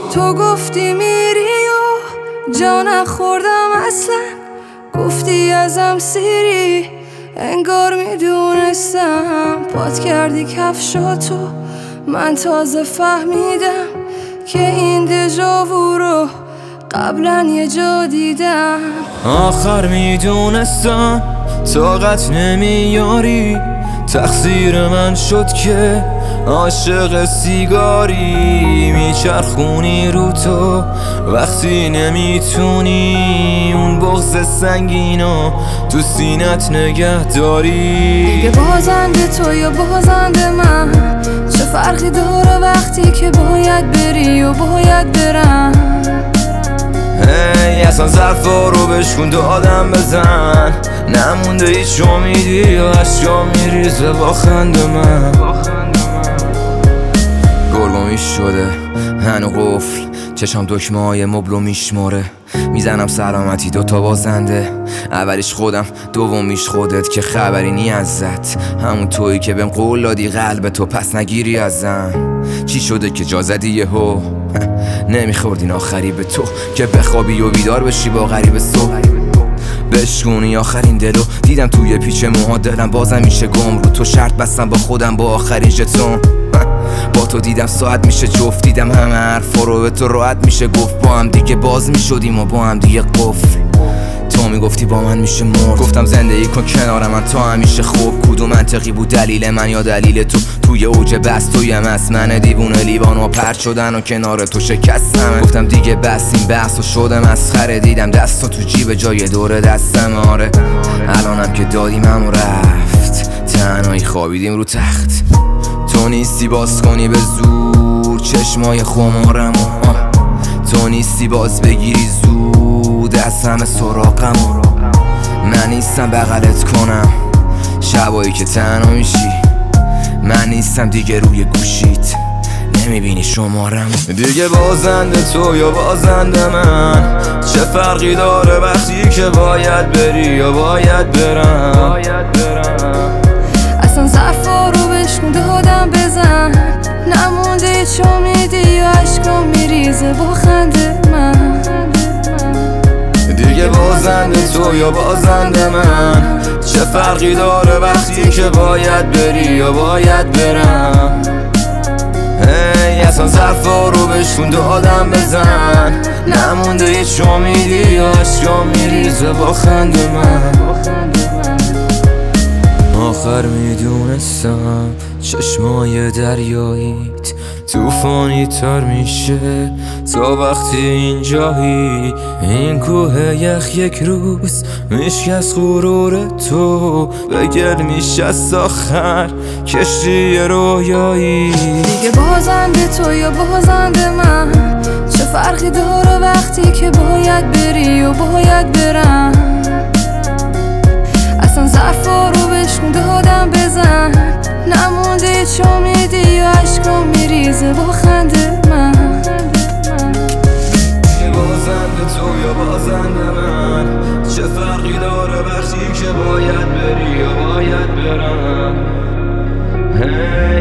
تو گفتی میری و جا نخوردم اصلا، گفتی ازم سیری انگار میدونستم. پات کردی کفشاتو من تازه فهمیدم که این دژاوو رو قبلا یه جا دیدم. آخر میدونستم طاقت نمیاری، تقصیر من شد که عاشق سیگاری. میچرخونی رو تو وقتی نمیتونی اون بغض سنگینو تو سینت نگه داری. دیگه بازنده تو یا بازنده من، چه فرقی داره وقتی که باید بری و باید برم. هی اصلا ظرفا رو بشکن دادم بزن، نمونده هیچ امیدی یا اشکا میریزه با خنده من. گرگومی شده هنو قفل، چشم دکمه های مبلو میشماره. میزنم سلامتی دوتا بازنده، اولیش خودم دومیش خودت که خبری نی ازت. همون تویی که بهم قول دادی قلب تو پس نگیری ازم. چی شده که جا زدی یهو نمیخوردین آخری به تو که بخوابی و بیدار بشی با غریب صبح. بشکونی آخرین دلو دیدم توی پیچ موها، دلم بازم میشه گم رو تو. شرط بستم با خودم با آخرین ژتون، با تو دیدم ساعت میشه جفت. دیدم همه حرفا رو به تو راحت میشه گفت، با هم دیگه باز میشدیم و با هم دیگه قفل. تو میگفتی با من میشه مرد، گفتم زندگی کن کنار من تا همیشه خوب. کدوم منطقی بود دلیل من یا دلیل تو؟ توی اوج بس توی مس من دیوونه لیوان و پرت شدن و کنار تو شکستم. گفتم دیگه بس این بحث و شده مسخره، دیدم دستو تو جیب جای دور دستم. آره الانم که دادیم همو رفت، تنهایی خوابیدیم رو تخت. تو نیستی باز کنی به زور چشمای خمارم، تو نیستی باز بگیری زود از همه سراغم. من نیستم بغلت کنم شبایی که تنها میشی، من نیستم دیگه روی گوشیت نمیبینی شمارم. دیگه بازنده تو یا بازنده من، چه فرقی داره وقتی که باید بری یا باید برم. اصلا ظرفا رو بشکن دادم بزن، نمونده هیچ امیدی یا اشکام میریزه با خنده من. دیگه بازنده تو یا بازنده من، چه فرقی داره وقتی که باید بری یا باید برم. هی اصلا ظرفا رو بشکن دادم بزن، نمونده هیچ امیدی یا اشکام میریزه با خنده من. آخر میدونستم چشمای دریاییت توفانی تر میشه تا وقتی اینجایی. این کوه یخ یک روز میشکست غرور تو، به گل میشست آخر کشتی رویایی. دیگه بازنده تو یا بازنده من، چه فرقی داره وقتی که باید بری و باید برم. اصلا ظرفا رو بشکن دادم بزن، نمونده هیچ امیدی یا اشکام میریزه با خنده من. بازنده تو یا بازنده من، چه فرقی داره وقتی که باید بری یا باید برم.